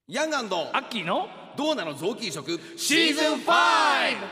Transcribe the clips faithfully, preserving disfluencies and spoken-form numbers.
ヤング&アッキーのどうなの臓器移植シーズンファイブ。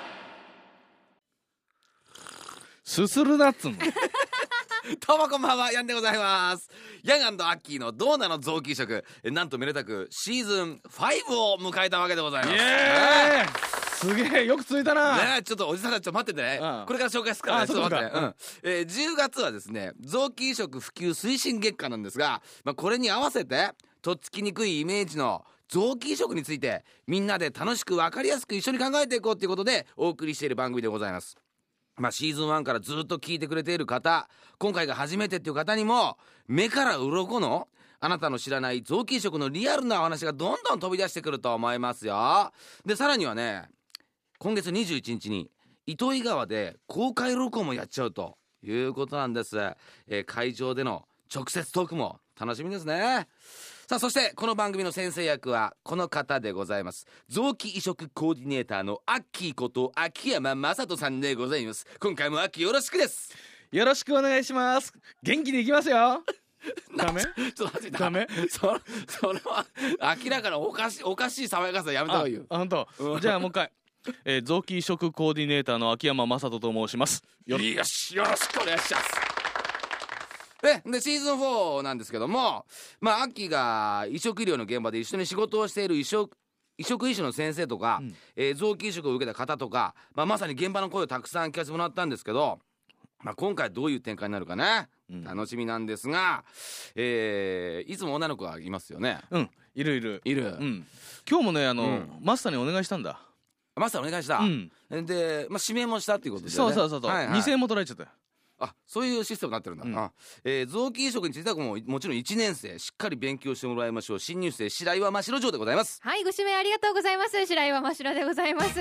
すするなっつんのどうもこんばんは、ヤンでございます。ヤン&アッキーのどうなの臓器移植、なんとめでたくシーズンファイブを迎えたわけでございます。 イエーイ、すげえよくついたな。 ねえ、ちょっとおじさんたちちょっと待っててね、 うん、 これから紹介するからね、ちょっと待ってね、 うんうんえー、じゅうがつはですね臓器移植普及推進月間なんですが、まあ、これに合わせてとっつきにくいイメージの臓器移植についてみんなで楽しく分かりやすく一緒に考えていこうということでお送りしている番組でございます。まあ、シーズンワンからずっと聞いてくれている方、今回が初めてっていう方にも目から鱗のあなたの知らない臓器移植のリアルなお話がどんどん飛び出してくると思いますよ。でさらにはね、今月にじゅういちにちに糸魚川で公開録音もやっちゃうということなんです、えー、会場での直接トークも楽しみですね。さあ、そしてこの番組の先生役はこの方でございます。臓器移植コーディネーターのアッキーこと秋山雅人さんでございます。今回もアッキーよろしくです。 よろしくお願いします。元気にいきますよダメ？ ちょっと待って、 ダメ？ そ, それは明らかなおかしいおかしい爽やかさやめた方がいいよ。 あ、本当、うん、じゃあもう一回えー、臓器移植コーディネーターの秋山雅人と申します。 よよし、よろしくお願いします。で, でシーズンフォーなんですけども、まあアッキーが移植医療の現場で一緒に仕事をしている移植移植医師の先生とか、うんえー、臓器移植を受けた方とか、まあ、まさに現場の声をたくさん聞かせてもらったんですけど、まあ、今回どういう展開になるかね、うん、楽しみなんですが、えー、いつも女の子がいますよね。 うんいるいるいる、 うん、今日もねあの、うん、マスターにお願いしたんだ。 マスターお願いした、うん、で、まあ、指名もしたっていうことですよね。 そうそうそう、はいはい、にせんえんも取られちゃったよ。 あ、そういうシステムになってるんだ、うんあえー、臓器移植についてはももちろんいちねん生しっかり勉強してもらいましょう。新入生白岩真白城でございます。 はい、ご指名ありがとうございます。白岩真白でございます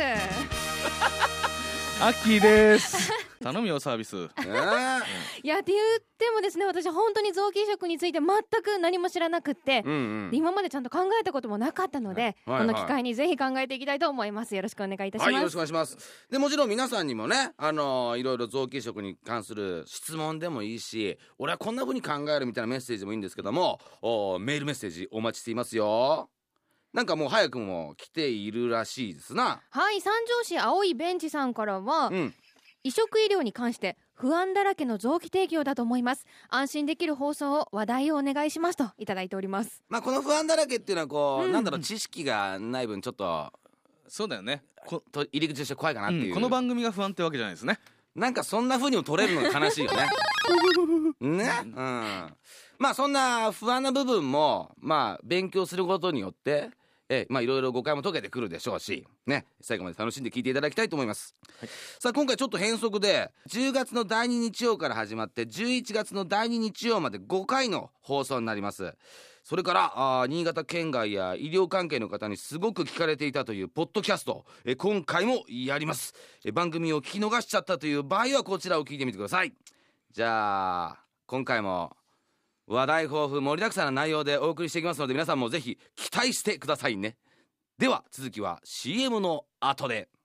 アッキーです頼むよサービス、えー、 いやって言ってもですね、私本当に臓器移植について全く何も知らなくって、うんうん、今までちゃんと考えたこともなかったので、はいはいはい、この機会にぜひ考えていきたいと思います。よろしくお願いいたします。 はい、よろしくお願いします。でもちろん皆さんにもね、あのー、いろいろ臓器移植に関する質問でもいいし、俺はこんな風に考えるみたいなメッセージもいいんですけども、メールメッセージお待ちしていますよ。なんかもう早くも来ているらしいですな。 はい、三条市青いベンチさんからは、うん、移植医療に関して不安だらけの臓器提供だと思います。安心できる放送を話題をお願いしますといただいております。 まあこの不安だらけっていうのはこう、うん、なんだろう、知識がない分ちょっとそうだよね、 と入り口として怖いかなっていう、うん、 この番組が不安ってわけじゃないですね。 なんかそんな風にも取れるのが悲しいよねね、うん、まあそんな不安な部分もまあ勉強することによってえまあいろいろ誤解も解けてくるでしょうしね、最後まで楽しんで聞いていただきたいと思います、はい、さあ今回ちょっと変則でじゅうがつのだいに日曜から始まってじゅういちがつのだいに日曜までごかいの放送になります。それからあ新潟県外や医療関係の方にすごく聞かれていたというポッドキャスト、え今回もやります。え番組を聞き逃しちゃったという場合はこちらを聞いてみてください。じゃあ今回も話題豊富盛りだくさんな内容でお送りしていきますので、皆さんもぜひ期待してくださいね。では続きは シーエム の後で。